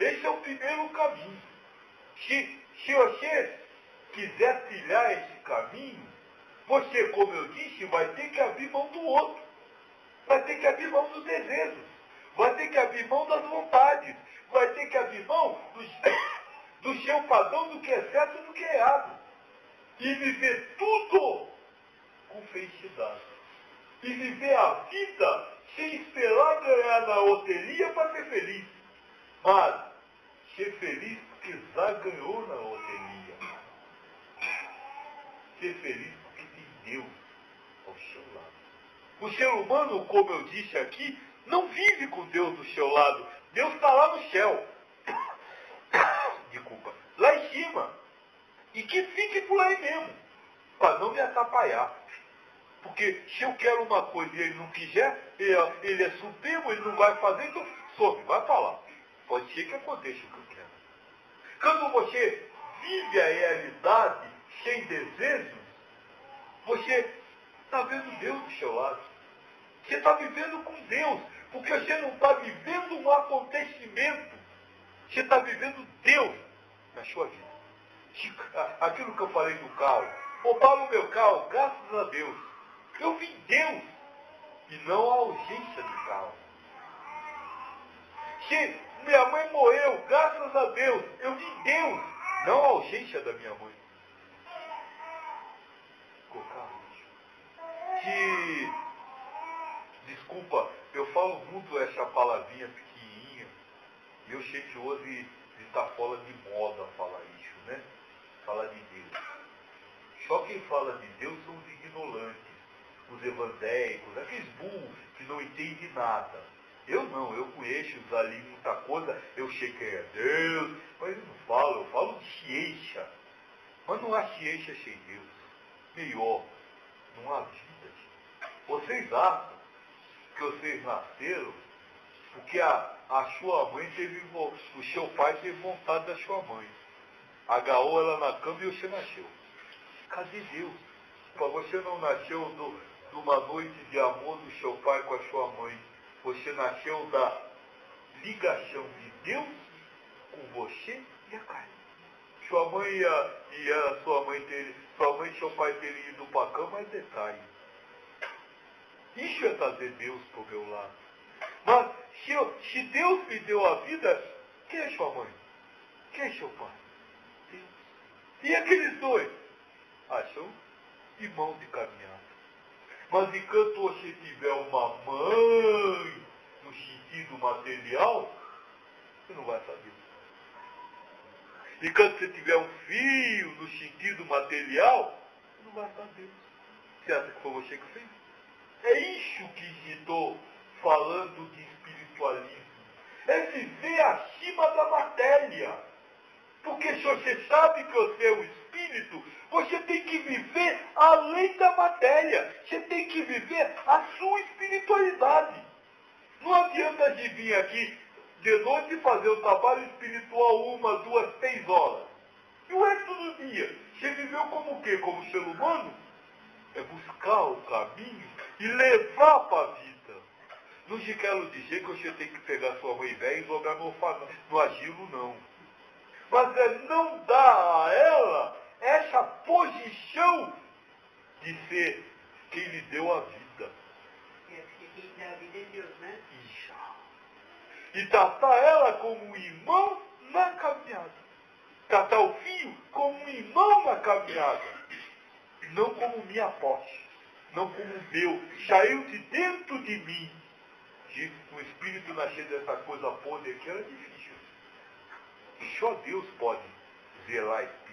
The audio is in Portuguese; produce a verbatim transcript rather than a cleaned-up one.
Esse é o primeiro caminho. Se, se você quiser trilhar esse caminho, você, como eu disse, vai ter que abrir mão do outro. Vai ter que abrir mão dos desejos. Vai ter que abrir mão das vontades. Vai ter que abrir mão do, do seu padrão do que é certo e do que é errado. E viver tudo com felicidade. E viver a vida sem esperar ganhar na loteria para ser feliz. Mas ser feliz porque já ganhou na loteria. Ser feliz porque tem Deus ao seu lado. O ser humano, como eu disse aqui, não vive com Deus do seu lado. Deus está lá no céu. Desculpa. Lá em cima. E que fique por aí mesmo. Para não me atrapalhar. Porque se eu quero uma coisa e ele não quiser, ele, ele é supremo, ele não vai fazer, então some, vai falar. Pode ser que aconteça o que eu quero. Quando você vive a realidade sem desejos, você está vendo Deus do seu lado. Você está vivendo com Deus, porque você não está vivendo um acontecimento. Você está vivendo Deus na sua vida. Aquilo que eu falei do carro. Roubaram o meu carro, graças a Deus. Eu vi Deus e não a urgência do carro. Se minha mãe morreu, graças a Deus, eu vi Deus, não a urgência da minha mãe. Que, desculpa, eu falo muito essa palavrinha pequenininha, e eu sei que hoje está fora de moda falar isso, né? Falar de Deus. Só quem fala de Deus são os ignorantes, os evangélicos, aqueles burros que não entendem nada. Eu não, eu conheço ali muita coisa, eu sei que é Deus, mas eu não falo, eu falo de ciência. Mas não há ciência sem Deus. Melhor, não há vida. Vocês acham que vocês nasceram porque a, a sua mãe teve, o seu pai teve vontade da sua mãe. Agarrou ela na cama e você nasceu. Cadê Deus? Você não nasceu do, de uma noite de amor do seu pai com a sua mãe. Você nasceu da ligação de Deus com você e a carne. Sua mãe e a, e a sua mãe ter, sua mãe e seu pai terem ido para a cama é detalhe. Isso é trazer Deus para o meu lado. Mas se, eu, se Deus me deu a vida, quem é sua mãe? Quem é seu pai? Deus. E aqueles dois? Ah, são irmãos de caminhada. Mas enquanto você tiver uma mãe no sentido material, você não vai saber. Enquanto você tiver um filho no sentido material, você não vai saber. Você acha que foi você que fez? É isso que estou falando de espiritualismo. É viver acima da matéria. Porque se você sabe que você é um espírito, você tem que viver além da matéria. Você tem que viver a sua espiritualidade. Não adianta de vir aqui de noite e fazer o trabalho espiritual uma, duas, três horas. E o resto do dia, você viveu como o quê? Como ser humano? É buscar o caminho e levar para a vida. Não te quero dizer que você tem que pegar sua mãe velha e jogar no, no asilo, não. Mas é não dar a ela essa posição de ser quem lhe deu a vida. Quem dá a vida é Deus, né? Isso. E tratar ela como um irmão na caminhada. Tratar o filho como um irmão na caminhada. Não como minha posse. Não como meu. Saiu de dentro de mim. De um espírito nascer dessa coisa podre aqui era difícil. Só Deus pode zelar isso.